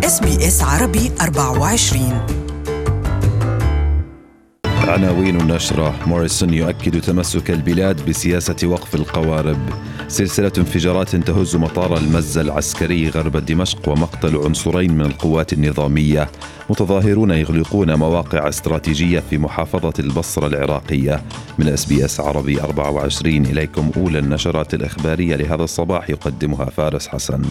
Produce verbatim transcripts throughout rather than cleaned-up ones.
إس بي إس عربي أربعة وعشرين. عناوين النشرة: موريسون يؤكد تمسك البلاد بسياسة وقف القوارب. سلسلة انفجارات تهز مطار المزة العسكري غرب دمشق ومقتل عنصرين من القوات النظامية. متظاهرون يغلقون مواقع استراتيجية في محافظة البصرة العراقية. من إس بي إس عربي أربعة وعشرين إليكم أولى النشرات الإخبارية لهذا الصباح، يقدمها فارس حسن.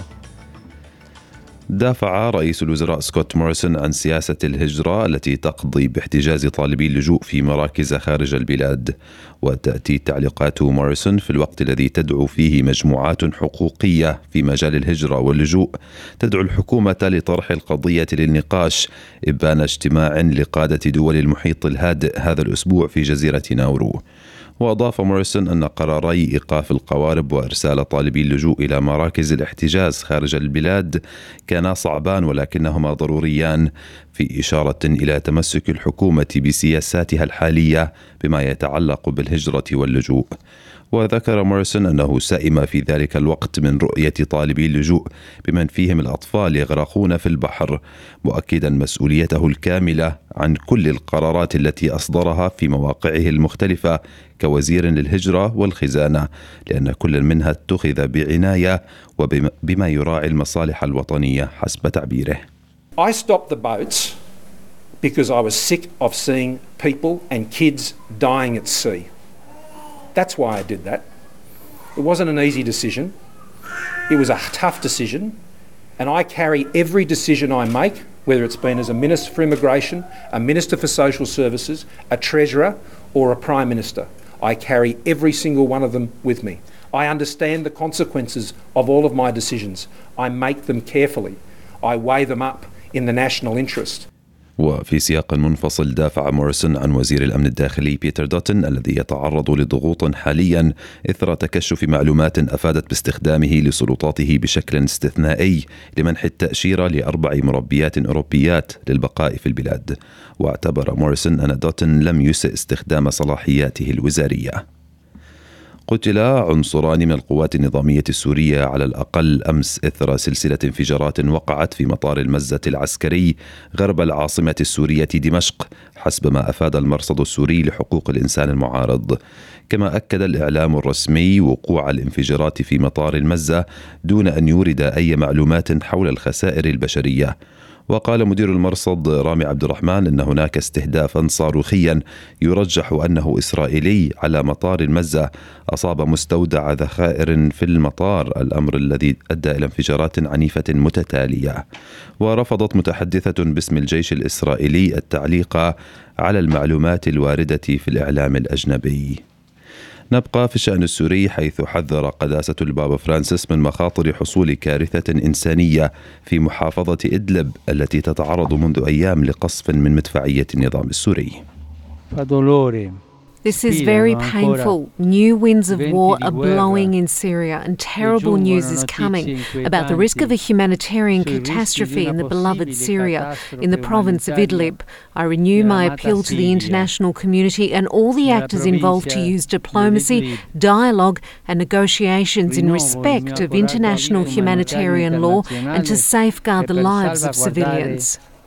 دافع رئيس الوزراء سكوت موريسون عن سياسة الهجرة التي تقضي باحتجاز طالبي اللجوء في مراكز خارج البلاد. وتأتي تعليقات موريسون في الوقت الذي تدعو فيه مجموعات حقوقية في مجال الهجرة واللجوء تدعو الحكومة لطرح القضية للنقاش إبان اجتماع لقادة دول المحيط الهادئ هذا الأسبوع في جزيرة ناورو. وأضاف موريسون أن قراري إيقاف القوارب وإرسال طالبي اللجوء إلى مراكز الاحتجاز خارج البلاد كانا صعبان ولكنهما ضروريان، في إشارة إلى تمسك الحكومة بسياساتها الحالية بما يتعلق بالهجرة واللجوء. وذكر موريسون أنه سئم في ذلك الوقت من رؤية طالبي اللجوء بمن فيهم الأطفال يغرقون في البحر، مؤكدا مسؤوليته الكاملة عن كل القرارات التي أصدرها في مواقعه المختلفة كوزير للهجرة والخزانة، لأن كل منها اتخذ بعناية وبما يراعي المصالح الوطنية حسب تعبيره. I stopped the boats because I was sick of seeing people and kids dying at sea. That's why I did that. It wasn't an easy decision. It was a tough decision. And I carry every decision I make, whether it's been as a Minister for Immigration, a Minister for Social Services, a Treasurer or a Prime Minister. I carry every single one of them with me. I understand the consequences of all of my decisions. I make them carefully. I weigh them up in the national interest. وفي سياق منفصل دافع موريسون عن وزير الأمن الداخلي بيتر دوتن الذي يتعرض لضغوط حاليا إثر تكشف معلومات أفادت باستخدامه لسلطاته بشكل استثنائي لمنح التأشيرة لأربع مربيات أوروبيات للبقاء في البلاد. واعتبر موريسون أن دوتن لم يسئ استخدام صلاحياته الوزارية. قتل عنصران من القوات النظامية السورية على الأقل أمس إثر سلسلة انفجارات وقعت في مطار المزة العسكري غرب العاصمة السورية دمشق، حسب ما أفاد المرصد السوري لحقوق الإنسان المعارض. كما أكد الإعلام الرسمي وقوع الانفجارات في مطار المزة دون أن يورد أي معلومات حول الخسائر البشرية. وقال مدير المرصد رامي عبد الرحمن أن هناك استهدافا صاروخيا يرجح أنه إسرائيلي على مطار المزة أصاب مستودع ذخائر في المطار، الأمر الذي أدى إلى انفجارات عنيفة متتالية. ورفضت متحدثة باسم الجيش الإسرائيلي التعليق على المعلومات الواردة في الإعلام الأجنبي. نبقى في الشأن السوري، حيث حذر قداسة البابا فرانسيس من مخاطر حصول كارثة إنسانية في محافظة إدلب التي تتعرض منذ أيام لقصف من مدفعية النظام السوري. This is very painful. New winds of war are blowing in Syria and terrible news is coming about the risk of a humanitarian catastrophe in the beloved Syria, in the province of Idlib. I renew my appeal to the international community and all the actors involved to use diplomacy, dialogue and negotiations in respect of international humanitarian law and to safeguard the lives of civilians.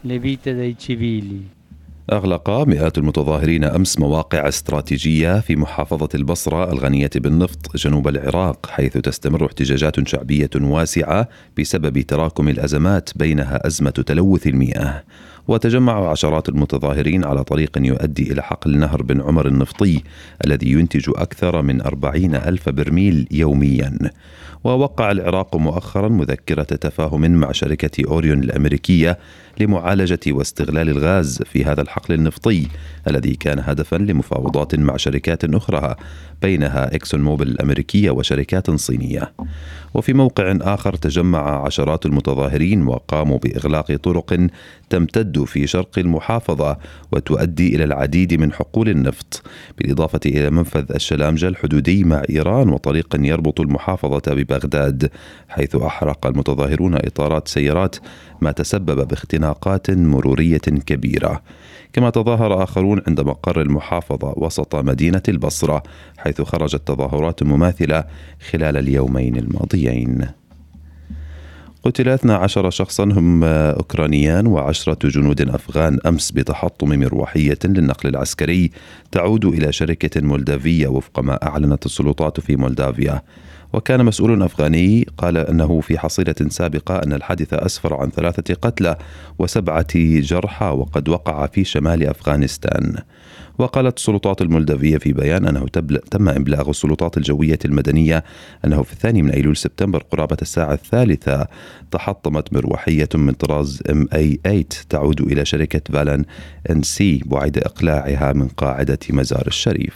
أغلق مئات المتظاهرين أمس مواقع استراتيجية في محافظة البصرة الغنية بالنفط جنوب العراق، حيث تستمر احتجاجات شعبية واسعة بسبب تراكم الأزمات بينها أزمة تلوث المياه. وتجمع عشرات المتظاهرين على طريق يؤدي إلى حقل نهر بن عمر النفطي الذي ينتج أكثر من أربعين ألف برميل يوميا. ووقع العراق مؤخرا مذكرة تفاهم مع شركة أوريون الأمريكية لمعالجة واستغلال الغاز في هذا الحقل النفطي الذي كان هدفا لمفاوضات مع شركات أخرى بينها إكسون موبل الأمريكية وشركات صينية. وفي موقع آخر تجمع عشرات المتظاهرين وقاموا بإغلاق طرق تمتد في شرق المحافظة وتؤدي إلى العديد من حقول النفط، بالإضافة إلى منفذ الشلامجة الحدودي مع إيران وطريق يربط المحافظة ببغداد، حيث أحرق المتظاهرون إطارات سيارات ما تسبب باختناقات مرورية كبيرة. كما تظاهر آخرون عند مقر المحافظة وسط مدينة البصرة، حيث خرجت تظاهرات مماثلة خلال اليومين الماضيين. قتل اثنا عشر شخصا هم أوكرانيان وعشرة جنود أفغان أمس بتحطم مروحية للنقل العسكري تعود إلى شركة مولدافية وفق ما أعلنت السلطات في مولدافيا. وكان مسؤول أفغاني قال أنه في حصيلة سابقة أن الحادث أسفر عن ثلاثة قتلى وسبعة جرحى وقد وقع في شمال أفغانستان. وقالت السلطات المولدافية في بيان أنه تم إبلاغ السلطات الجوية المدنية أنه في الثاني من أيلول سبتمبر قرابة الساعة الثالثة تحطمت مروحية من طراز إم إيه ثمانية تعود إلى شركة فالن إن سي بعد إقلاعها من قاعدة مزار الشريف.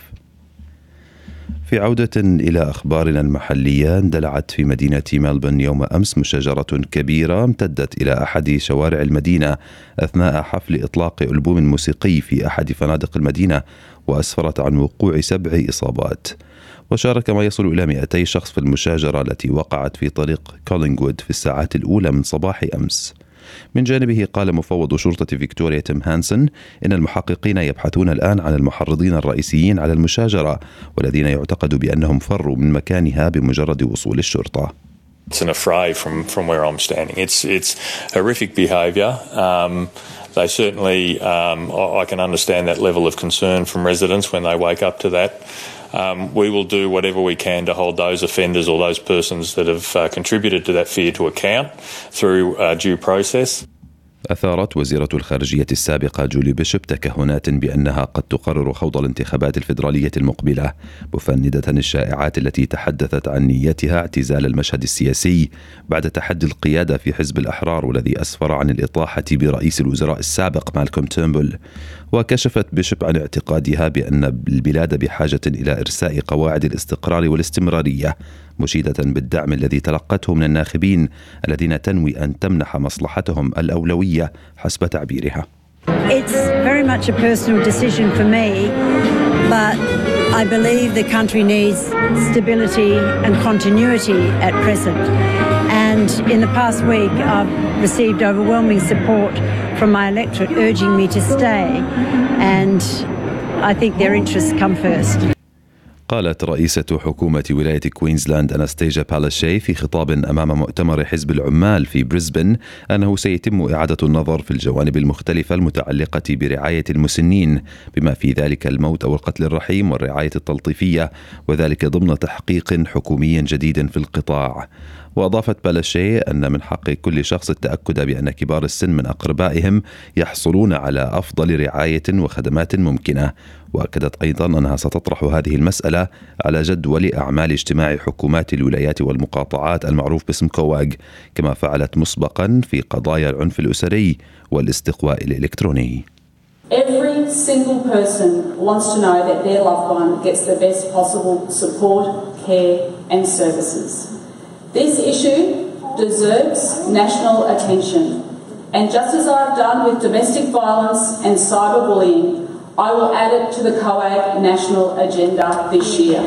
في عودة إلى أخبارنا المحلية، اندلعت في مدينة ملبورن يوم أمس مشاجرة كبيرة امتدت إلى أحد شوارع المدينة أثناء حفل إطلاق ألبوم موسيقي في أحد فنادق المدينة، وأسفرت عن وقوع سبع إصابات. وشارك ما يصل إلى مئتي شخص في المشاجرة التي وقعت في طريق كولينغوود في الساعات الأولى من صباح أمس. من جانبه قال مفوض شرطة فيكتوريا تيم هانسون إن المحققين يبحثون الآن عن المحرضين الرئيسيين على المشاجرة والذين يعتقد بأنهم فروا من مكانها بمجرد وصول الشرطة. It's an affray from from where I'm standing. It's it's horrific behaviour. Um, they certainly um, I can understand that level of concern from residents when they wake up to that. Um, we will do whatever we can to hold those offenders or those persons that have uh, contributed to that fear to account through uh, due process. أثارت وزيرة الخارجية السابقة جولي بيشوب تكهنات بأنها قد تقرر خوض الانتخابات الفيدرالية المقبلة، مفندة الشائعات التي تحدثت عن نيتها اعتزال المشهد السياسي بعد تحدي القيادة في حزب الأحرار والذي أسفر عن الإطاحة برئيس الوزراء السابق مالكوم تيرنبول. وكشفت بيشوب عن اعتقادها بأن البلاد بحاجة إلى إرساء قواعد الاستقرار والاستمرارية، مشيدة بالدعم الذي تلقته من الناخبين الذين تنوي أن تمنح مصلحتهم الأولوية حسب تعبيرها. It's very much a personal decision for me, but I believe the country needs stability and continuity at present. And in the past week, I've received overwhelming support from my electorate urging me to stay, and I think their interests come first. قالت رئيسة حكومة ولاية كوينزلاند أناستيجا بالاشي في خطاب أمام مؤتمر حزب العمال في بريسبن أنه سيتم إعادة النظر في الجوانب المختلفة المتعلقة برعاية المسنين بما في ذلك الموت أو القتل الرحيم والرعاية التلطيفية، وذلك ضمن تحقيق حكومي جديد في القطاع. وأضافت بالاشي أن من حق كل شخص التأكد بأن كبار السن من أقربائهم يحصلون على أفضل رعاية وخدمات ممكنة. وأكدت أيضا أنها ستطرح هذه المسألة على جدول أعمال اجتماع حكومات الولايات والمقاطعات المعروف باسم كواغ، كما فعلت مسبقا في قضايا العنف الأسري والاستقواء الإلكتروني. Every single person wants to know that their loved one gets the best possible support, care and services. This issue deserves national attention, and just as I've done with domestic violence and cyberbullying, I will add it to the COAG national agenda this year.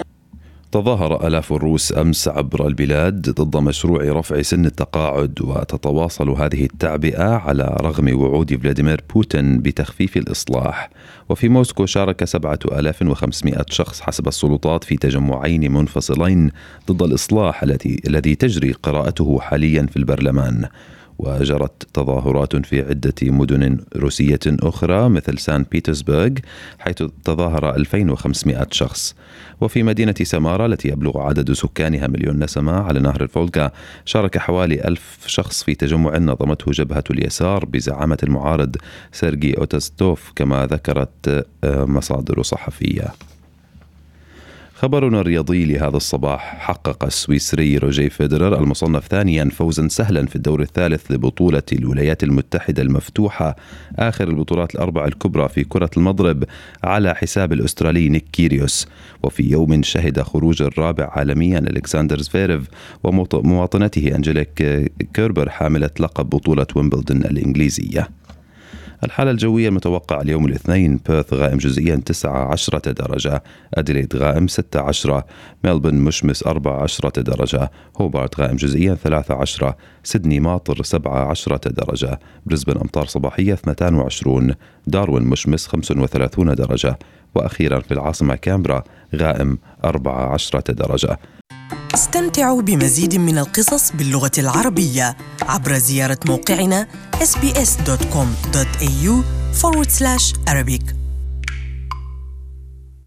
تظاهر آلاف الروس أمس عبر البلاد ضد مشروع رفع سن التقاعد، وتتواصل هذه التعبئة على رغم وعود فلاديمير بوتين بتخفيف الإصلاح. وفي موسكو شارك سبعة آلاف وخمسمائة شخص حسب السلطات في تجمعين منفصلين ضد الإصلاح الذي الذي تجري قراءته حاليا في البرلمان. وجرت تظاهرات في عدة مدن روسية أخرى مثل سان بيترسبرغ حيث تظاهر ألفين وخمسمائة شخص. وفي مدينة سامارا التي يبلغ عدد سكانها مليون نسمة على نهر الفولغا شارك حوالي ألف شخص في تجمع نظمته جبهة اليسار بزعامة المعارض سيرجي أوتستوف كما ذكرت مصادر صحفية. خبرنا الرياضي لهذا الصباح: حقق السويسري روجي فيدرر المصنف ثانيا فوزا سهلا في الدور الثالث لبطولة الولايات المتحدة المفتوحة، آخر البطولات الأربع الكبرى في كرة المضرب، على حساب الأسترالي نيك كيريوس. وفي يوم شهد خروج الرابع عالميا ألكسندر زفيريف ومواطنته أنجيليك كيربر حاملة لقب بطولة ويمبلدون الإنجليزية. الحالة الجوية المتوقع اليوم الاثنين: بيرث غائم جزئيا تسعة عشرة درجة، أديليد غائم ستة عشرة، ملبورن مشمس أربعة عشرة درجة، هوبارت غائم جزئيا ثلاثة عشرة، سيدني ماطر سبعة عشرة درجة، بريسبن أمطار صباحية اثنتين وعشرين، داروين مشمس خمسة وثلاثين درجة، وأخيرا في العاصمة كامبرا غائم أربعة عشرة درجة. استمتعوا بمزيد من القصص باللغة العربية عبر زيارة موقعنا إس بي إس دوت كوم دوت إيه يو forward slash Arabic.